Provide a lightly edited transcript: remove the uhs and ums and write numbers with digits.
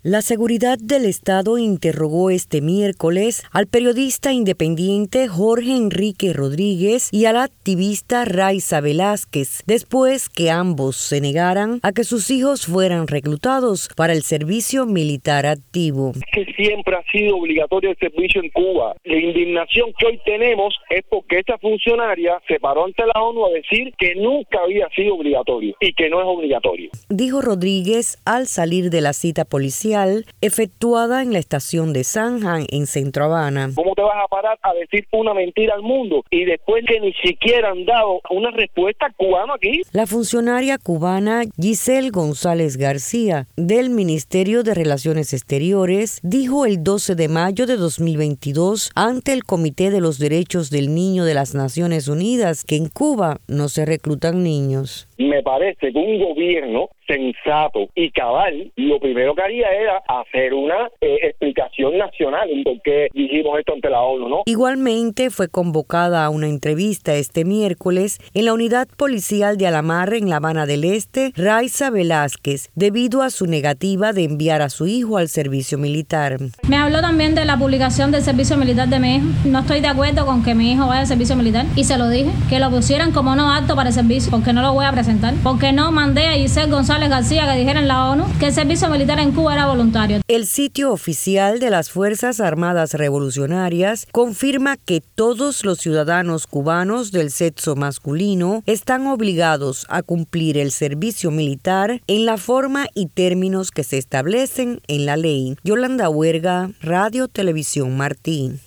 La seguridad del Estado interrogó este miércoles al periodista independiente Jorge Enrique Rodríguez y al activista Raiza Velázquez, después que ambos se negaran a que sus hijos fueran reclutados para el servicio militar activo. Que siempre ha sido obligatorio el servicio en Cuba. La indignación que hoy tenemos es porque esta funcionaria se paró ante la ONU a decir que nunca había sido obligatorio y que no es obligatorio. Dijo Rodríguez al salir de la cita policial efectuada en la estación de Zanja en Centro Habana. ¿Cómo te vas a parar a decir una mentira al mundo y después que ni siquiera han dado una respuesta cubana aquí? La funcionaria cubana Giselle González García del Ministerio de Relaciones Exteriores dijo el 12 de mayo de 2022 ante el Comité de los Derechos del Niño de las Naciones Unidas que en Cuba no se reclutan niños. Me parece que un gobierno sensato y cabal, lo primero que haría era hacer una explicación nacional en por qué dijimos esto ante la ONU, ¿no? Igualmente fue convocada a una entrevista este miércoles en la unidad policial de Alamar en La Habana del Este, Raiza Velázquez, debido a su negativa de enviar a su hijo al servicio militar. Me habló también de la publicación del servicio militar de mi hijo. No estoy de acuerdo con que mi hijo vaya al servicio militar y se lo dije, que lo pusieran como no apto para el servicio, porque no lo voy a presentar, porque no mandé a Giselle González García que dijera en la ONU que el servicio militar en Cuba era voluntario. El sitio oficial de las Fuerzas Armadas Revolucionarias confirma que todos los ciudadanos cubanos del sexo masculino están obligados a cumplir el servicio militar en la forma y términos que se establecen en la ley. Yolanda Huerga, Radio Televisión Martín.